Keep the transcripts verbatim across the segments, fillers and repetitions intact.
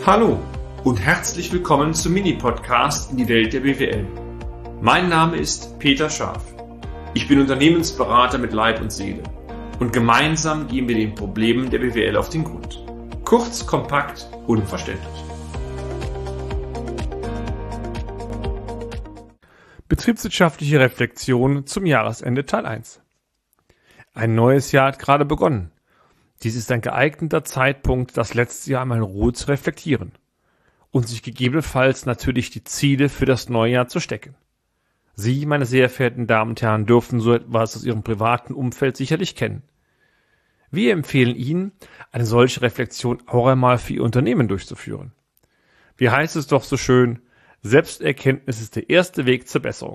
Hallo und herzlich willkommen zum Mini-Podcast in die Welt der B W L. Mein Name ist Peter Scharf. Ich bin Unternehmensberater mit Leib und Seele und gemeinsam gehen wir den Problemen der B W L auf den Grund. Kurz, kompakt, unverständlich. Betriebswirtschaftliche Reflexion zum Jahresende Teil eins. Ein neues Jahr hat gerade begonnen. Dies ist ein geeigneter Zeitpunkt, das letzte Jahr einmal in Ruhe zu reflektieren und sich gegebenenfalls natürlich die Ziele für das neue Jahr zu stecken. Sie, meine sehr verehrten Damen und Herren, dürfen so etwas aus Ihrem privaten Umfeld sicherlich kennen. Wir empfehlen Ihnen, eine solche Reflexion auch einmal für Ihr Unternehmen durchzuführen. Wie heißt es doch so schön, Selbsterkenntnis ist der erste Weg zur Besserung.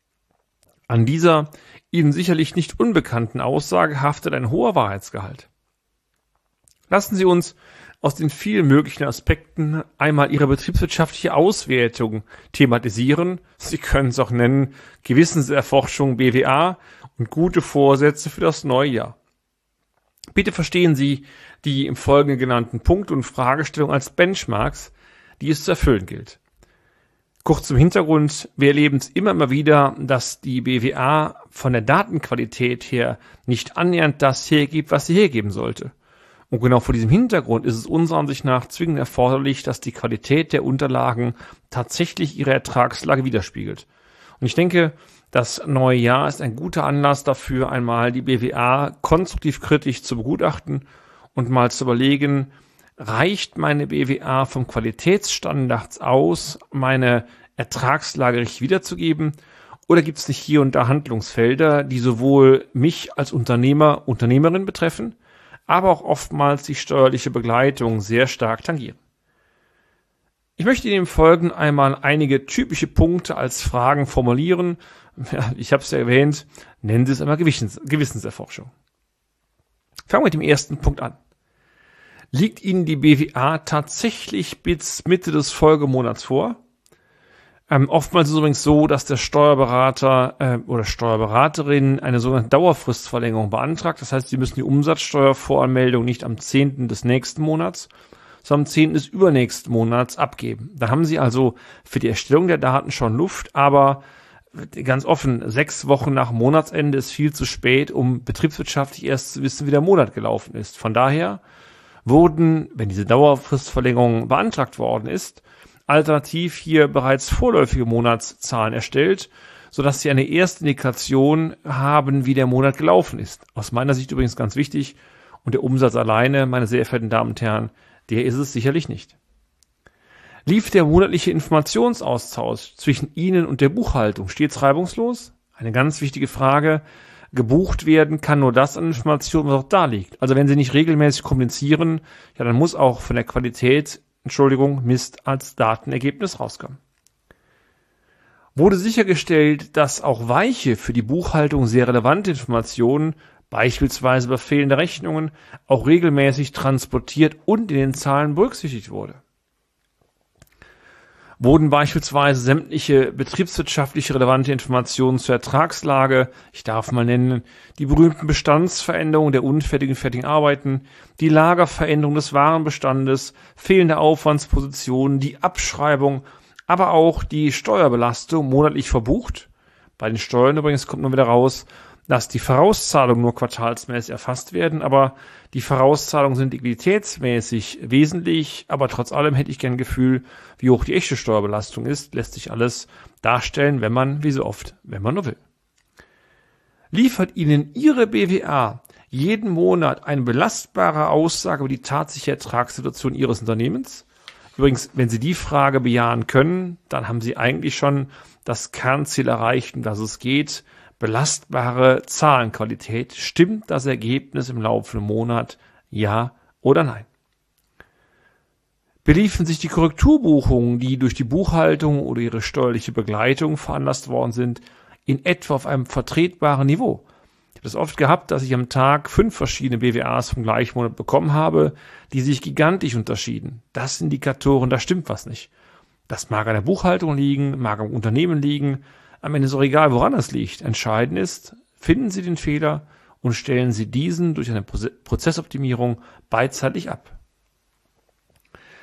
An dieser Ihnen sicherlich nicht unbekannten Aussage haftet ein hoher Wahrheitsgehalt. Lassen Sie uns aus den vielen möglichen Aspekten einmal Ihre betriebswirtschaftliche Auswertung thematisieren. Sie können es auch nennen, Gewissenserforschung B W A und gute Vorsätze für das neue Jahr. Bitte verstehen Sie die im Folgenden genannten Punkte und Fragestellungen als Benchmarks, die es zu erfüllen gilt. Kurz zum Hintergrund, wir erleben es immer mal wieder, dass die B W A von der Datenqualität her nicht annähernd das hergibt, was sie hergeben sollte. Und genau vor diesem Hintergrund ist es unserer Ansicht nach zwingend erforderlich, dass die Qualität der Unterlagen tatsächlich ihre Ertragslage widerspiegelt. Und ich denke, das neue Jahr ist ein guter Anlass dafür, einmal die B W A konstruktiv kritisch zu begutachten und mal zu überlegen, reicht meine B W A vom Qualitätsstandards aus, meine Ertragslage richtig wiederzugeben? Oder gibt es nicht hier und da Handlungsfelder, die sowohl mich als Unternehmer, Unternehmerin betreffen, aber auch oftmals die steuerliche Begleitung sehr stark tangieren? Ich möchte Ihnen im Folgenden einmal einige typische Punkte als Fragen formulieren. Ja, ich habe es ja erwähnt, nennen Sie es einmal Gewissens- Gewissenserforschung. Fangen wir mit dem ersten Punkt an. Liegt Ihnen die B W A tatsächlich bis Mitte des Folgemonats vor? Ähm, oftmals ist es übrigens so, dass der Steuerberater äh, oder Steuerberaterin eine sogenannte Dauerfristverlängerung beantragt. Das heißt, Sie müssen die Umsatzsteuervoranmeldung nicht am zehnten des nächsten Monats, sondern am zehnten des übernächsten Monats abgeben. Da haben Sie also für die Erstellung der Daten schon Luft, aber ganz offen, sechs Wochen nach Monatsende ist viel zu spät, um betriebswirtschaftlich erst zu wissen, wie der Monat gelaufen ist. Von daher wurden, wenn diese Dauerfristverlängerung beantragt worden ist, alternativ hier bereits vorläufige Monatszahlen erstellt, sodass Sie eine erste Indikation haben, wie der Monat gelaufen ist. Aus meiner Sicht übrigens ganz wichtig. Und der Umsatz alleine, meine sehr verehrten Damen und Herren, der ist es sicherlich nicht. Lief der monatliche Informationsaustausch zwischen Ihnen und der Buchhaltung stets reibungslos? Eine ganz wichtige Frage. Gebucht werden kann nur das an Informationen, was auch da liegt. Also wenn Sie nicht regelmäßig kommunizieren, ja, dann muss auch von der Qualität, Entschuldigung, Mist als Datenergebnis rauskommen. Wurde sichergestellt, dass auch weiche, für die Buchhaltung sehr relevante Informationen, beispielsweise bei fehlender Rechnungen, auch regelmäßig transportiert und in den Zahlen berücksichtigt wurde? Wurden beispielsweise sämtliche betriebswirtschaftliche relevante Informationen zur Ertragslage, ich darf mal nennen, die berühmten Bestandsveränderungen der unfertigen fertigen Arbeiten, die Lagerveränderung des Warenbestandes, fehlende Aufwandspositionen, die Abschreibung, aber auch die Steuerbelastung monatlich verbucht? Bei den Steuern übrigens kommt nur wieder raus, dass die Vorauszahlungen nur quartalsmäßig erfasst werden, aber die Vorauszahlungen sind liquiditätsmäßig wesentlich, aber trotz allem hätte ich gern ein Gefühl, wie hoch die echte Steuerbelastung ist, lässt sich alles darstellen, wenn man, wie so oft, wenn man nur will. Liefert Ihnen Ihre B W A jeden Monat eine belastbare Aussage über die tatsächliche Ertragssituation Ihres Unternehmens? Übrigens, wenn Sie die Frage bejahen können, dann haben Sie eigentlich schon das Kernziel erreicht, um das es geht. Belastbare Zahlenqualität. Stimmt das Ergebnis im laufenden Monat? Ja oder nein? Beliefen sich die Korrekturbuchungen, die durch die Buchhaltung oder ihre steuerliche Begleitung veranlasst worden sind, in etwa auf einem vertretbaren Niveau? Ich habe es oft gehabt, dass ich am Tag fünf verschiedene B W As vom gleichen Monat bekommen habe, die sich gigantisch unterschieden. Das sind Indikatoren, da stimmt was nicht. Das mag an der Buchhaltung liegen, mag am Unternehmen liegen. Am Ende ist auch egal, woran es liegt. Entscheidend ist, finden Sie den Fehler und stellen Sie diesen durch eine Prozessoptimierung beidseitig ab.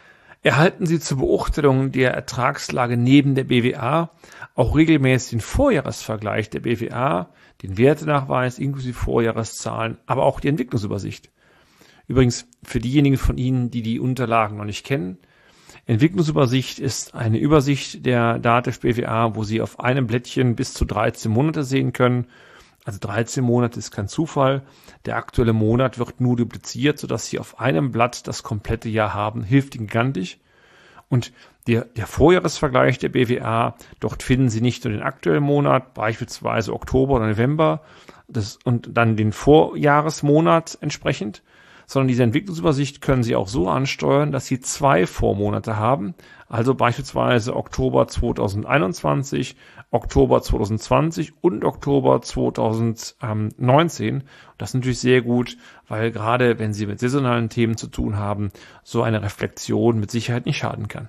Erhalten Sie zur Beurteilung der Ertragslage neben der B W A auch regelmäßig den Vorjahresvergleich der B W A, den Wertenachweis inklusive Vorjahreszahlen, aber auch die Entwicklungsübersicht. Übrigens, für diejenigen von Ihnen, die die Unterlagen noch nicht kennen, Entwicklungsübersicht ist eine Übersicht der Datev B W A, wo Sie auf einem Blättchen bis zu dreizehn Monate sehen können. Also dreizehn Monate ist kein Zufall. Der aktuelle Monat wird nur dupliziert, sodass Sie auf einem Blatt das komplette Jahr haben. Hilft Ihnen gigantisch. Und der, der Vorjahresvergleich der B W A, dort finden Sie nicht nur den aktuellen Monat, beispielsweise Oktober oder November, das, und dann den Vorjahresmonat entsprechend, sondern diese Entwicklungsübersicht können Sie auch so ansteuern, dass Sie zwei Vormonate haben, also beispielsweise Oktober zweitausendeinundzwanzig, Oktober zweitausendzwanzig und Oktober zweitausendneunzehn. Das ist natürlich sehr gut, weil gerade wenn Sie mit saisonalen Themen zu tun haben, so eine Reflexion mit Sicherheit nicht schaden kann.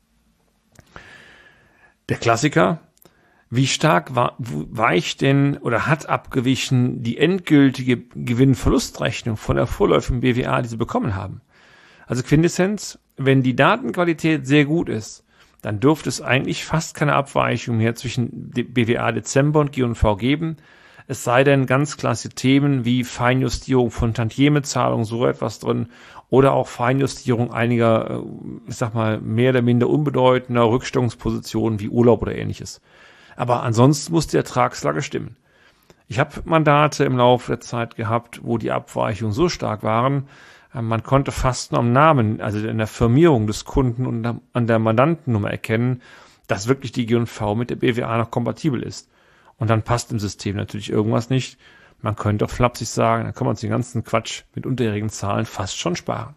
Der Klassiker: Wie stark weicht denn oder hat abgewichen die endgültige Gewinn-Verlustrechnung von der vorläufigen B W A, die Sie bekommen haben? Also Quintessenz: Wenn die Datenqualität sehr gut ist, dann dürfte es eigentlich fast keine Abweichung mehr zwischen B W A Dezember und G und V geben. Es sei denn ganz klasse Themen wie Feinjustierung von Tantiemezahlungen, so etwas drin, oder auch Feinjustierung einiger, ich sag mal, mehr oder minder unbedeutender Rückstellungspositionen wie Urlaub oder ähnliches. Aber ansonsten muss die Ertragslage stimmen. Ich habe Mandate im Laufe der Zeit gehabt, wo die Abweichungen so stark waren, man konnte fast nur am Namen, also in der Firmierung des Kunden und an der Mandantennummer erkennen, dass wirklich die G und V mit der B W A noch kompatibel ist. Und dann passt im System natürlich irgendwas nicht. Man könnte auch flapsig sagen, dann kann man uns den ganzen Quatsch mit unterjährigen Zahlen fast schon sparen.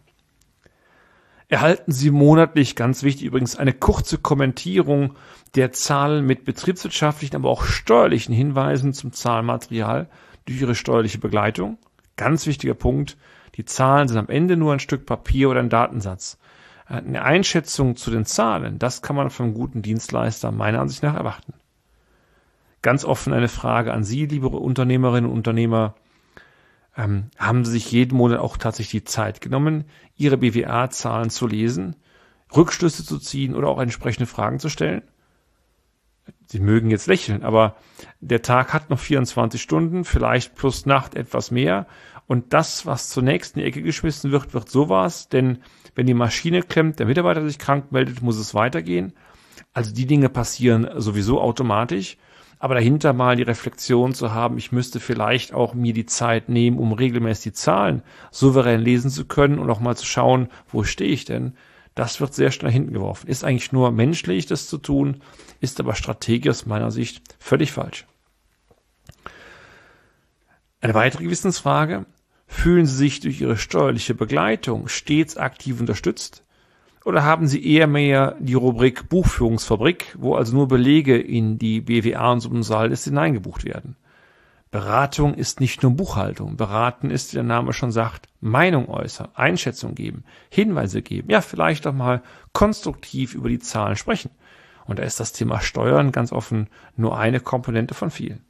Erhalten Sie monatlich, ganz wichtig übrigens, eine kurze Kommentierung der Zahlen mit betriebswirtschaftlichen, aber auch steuerlichen Hinweisen zum Zahlenmaterial durch Ihre steuerliche Begleitung. Ganz wichtiger Punkt: Die Zahlen sind am Ende nur ein Stück Papier oder ein Datensatz. Eine Einschätzung zu den Zahlen, das kann man vom guten Dienstleister meiner Ansicht nach erwarten. Ganz offen eine Frage an Sie, liebe Unternehmerinnen und Unternehmer. Ähm, haben Sie sich jeden Monat auch tatsächlich die Zeit genommen, Ihre B W A-Zahlen zu lesen, Rückschlüsse zu ziehen oder auch entsprechende Fragen zu stellen? Sie mögen jetzt lächeln, aber der Tag hat noch vierundzwanzig Stunden, vielleicht plus Nacht etwas mehr. Und das, was zunächst in die Ecke geschmissen wird, wird sowas. Denn wenn die Maschine klemmt, der Mitarbeiter sich krank meldet, muss es weitergehen. Also die Dinge passieren sowieso automatisch. Aber dahinter mal die Reflexion zu haben, ich müsste vielleicht auch mir die Zeit nehmen, um regelmäßig die Zahlen souverän lesen zu können und auch mal zu schauen, wo stehe ich denn? Das wird sehr schnell hinten geworfen. Ist eigentlich nur menschlich, das zu tun, ist aber strategisch aus meiner Sicht völlig falsch. Eine weitere Gewissensfrage: Fühlen Sie sich durch Ihre steuerliche Begleitung stets aktiv unterstützt? Oder haben Sie eher mehr die Rubrik Buchführungsfabrik, wo also nur Belege in die B W A und Summensaldos hineingebucht werden? Beratung ist nicht nur Buchhaltung. Beraten ist, wie der Name schon sagt, Meinung äußern, Einschätzung geben, Hinweise geben, ja, vielleicht auch mal konstruktiv über die Zahlen sprechen. Und da ist das Thema Steuern ganz offen nur eine Komponente von vielen.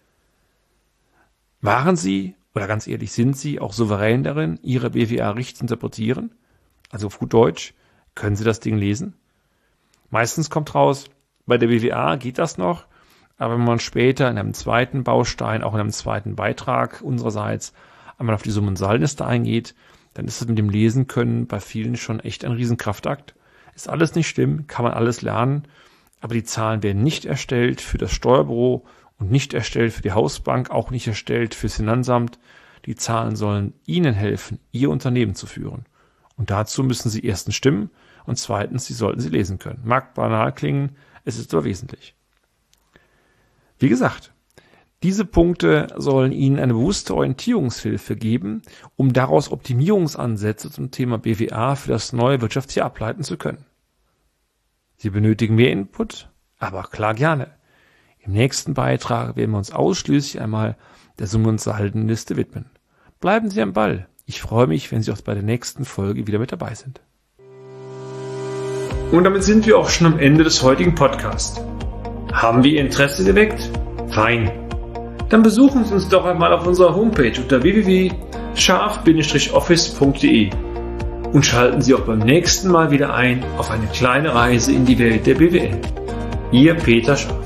Waren Sie, oder ganz ehrlich, sind Sie auch souverän darin, Ihre B W A richtig zu interpretieren? Also auf gut Deutsch, können Sie das Ding lesen? Meistens kommt raus, bei der B W A geht das noch, aber wenn man später in einem zweiten Baustein, auch in einem zweiten Beitrag unsererseits, einmal auf die Summensaldenliste eingeht, dann ist es mit dem Lesen können bei vielen schon echt ein Riesenkraftakt. Ist alles nicht schlimm, kann man alles lernen, aber die Zahlen werden nicht erstellt für das Steuerbüro und nicht erstellt für die Hausbank, auch nicht erstellt fürs Finanzamt. Die Zahlen sollen Ihnen helfen, Ihr Unternehmen zu führen. Und dazu müssen Sie erstens stimmen und zweitens, Sie sollten sie lesen können. Mag banal klingen, es ist aber wesentlich. Wie gesagt, diese Punkte sollen Ihnen eine bewusste Orientierungshilfe geben, um daraus Optimierungsansätze zum Thema B W A für das neue Wirtschaftsjahr ableiten zu können. Sie benötigen mehr Input, aber klar gerne. Im nächsten Beitrag werden wir uns ausschließlich einmal der Summen- und Saldenliste widmen. Bleiben Sie am Ball. Ich freue mich, wenn Sie auch bei der nächsten Folge wieder mit dabei sind. Und damit sind wir auch schon am Ende des heutigen Podcasts. Haben wir Ihr Interesse geweckt? Fein. Dann besuchen Sie uns doch einmal auf unserer Homepage unter w w w punkt scharf Bindestrich office punkt de und schalten Sie auch beim nächsten Mal wieder ein auf eine kleine Reise in die Welt der B W L. Ihr Peter Scharf.